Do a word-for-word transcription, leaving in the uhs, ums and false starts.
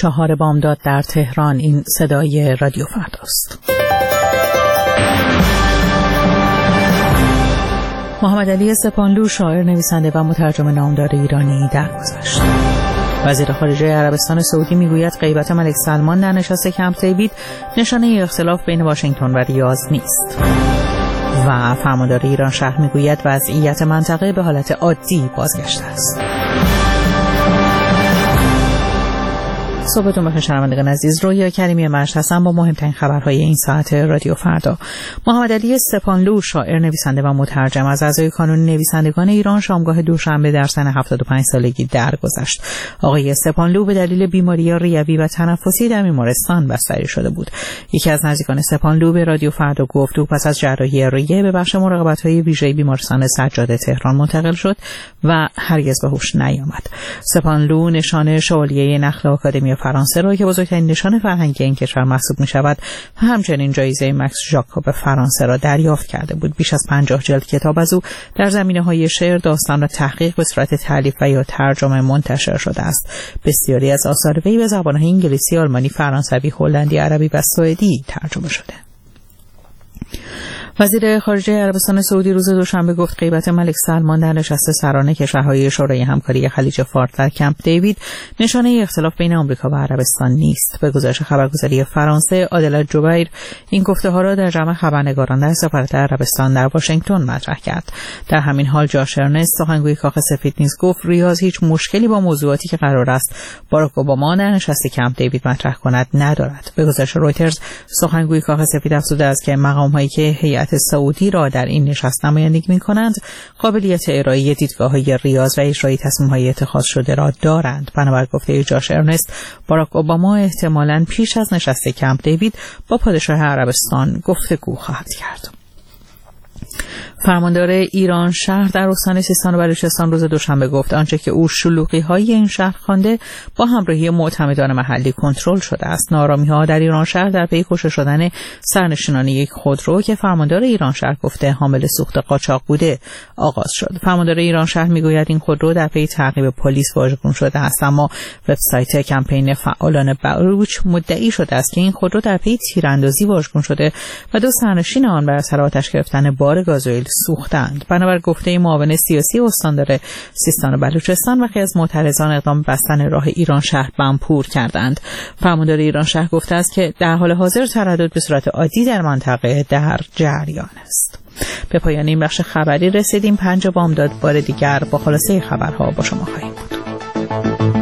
چهار بامداد در تهران. این صدای رادیو فرداست. محمد علی سپانلو، شاعر، نویسنده و مترجم نامدار ایرانی درگذشت. وزیر خارجه عربستان سعودی میگوید غیبت ملک سلمان در نشست کمپ دیوید نشانه اختلاف بین واشنگتن و ریاض نیست. و فرماندار ایران شهر میگوید وضعیت منطقه به حالت عادی بازگشته است. صبحتون بخیر شنوندگان عزیز. رویا کریمی مشت هستم با مهمترین خبرهای این ساعت رادیو فردا. محمد علی سپانلو، شاعر، نویسنده و مترجم، از اعضای کانون نویسندگان ایران شامگاه دوشنبه در سن هفتاد و پنج سالگی درگذشت. آقای سپانلو به دلیل بیماری ریوی و تنفسی در بیمارستان بستری شده بود. یکی از نزدیکان سپانلو به رادیو فردا گفت او پس از جراحی ریه به بخش مراقبت‌های ویژه بیمارستان سجاده تهران منتقل شد و هرگز به هوش نیامد. سپانلو نشان شوالیه نخل آکادمی فرانسه را که بزرگترین نشان فرهنگی این کشور محسوب می شود و همچنین جایزه مکس ژاکوب فرانسه را دریافت کرده بود. بیش از پنجاه جلد کتاب از او در زمینه‌های شعر، داستان و تحقیق به صورت تألیف و یا ترجمه منتشر شده است. بسیاری از آثار وی به زبان‌های انگلیسی، آلمانی، فرانسوی، هلندی، عربی و سوئدی ترجمه شده. وزیر خارجه عربستان سعودی روز دوشنبه گفت غیبت ملک سلمان در نشست سران کشورهای شورای همکاری خلیج فارس در کمپ دیوید نشانه اختلاف بین آمریکا و عربستان نیست. به گزارش خبرگزاری فرانسه، عادل جبیر این گفته‌ها را در جمع خبرنگاران در سفارت عربستان در واشنگتن مطرح کرد. در همین حال جاش ارنست، سخنگوی کاخ سفید، نیز گفت ریاض هیچ مشکلی با موضوعاتی که قرار است باراک اوباما در نشست کمپ دیوید مطرح کند ندارد. به گزارش رویترز، سخنگوی کاخ سفید افزوده است که مقام‌هایی که هیئت سعودی را در این نشست نمایندگی می‌کنند قابلیت ارائه دیدگاه‌های ریاض و اجرای تصمیم‌های اتخاذ شده را دارند. بنابر گفته جاش ارنست، باراک اوباما احتمالاً پیش از نشست کمپ دیوید با پادشاه عربستان گفتگو خواهد کرد. فرماندار ایران شهر در استان سیستان و بلوچستان روز دوشنبه گفت آنچه که او شلوغی‌های این شهر خوانده با همراهی معتمدان محلی کنترل شده است. ناآرامی‌ها در ایران شهر در پی کشته شدن سرنشینان یک خودرو که فرماندار ایران شهر گفته حامل سوخت قاچاق بوده آغاز شد. فرماندار ایران شهر میگوید این خودرو در پی تعقیب پلیس واژگون شده است، اما وبسایت کمپین فعالان بلوچ مدعی شده است که این خودرو در پی تیراندازی واژگون شده و دو سرنشین آن بر اثر آتش گرفتن بار گازوئیل سوختند. بنابر گفته معاون سیاسی استاندار سیستان و بلوچستان، وقتی از معترضان اقدام بستن راه ایران شهر بمپور کردند. فرماندار ایران شهر گفته است که در حال حاضر تردد به صورت عادی در منطقه در جریان است. به پایان این بخش خبری رسیدیم. پنج بامداد بار دیگر با خلاصه خبرها با شما خواهیم بود.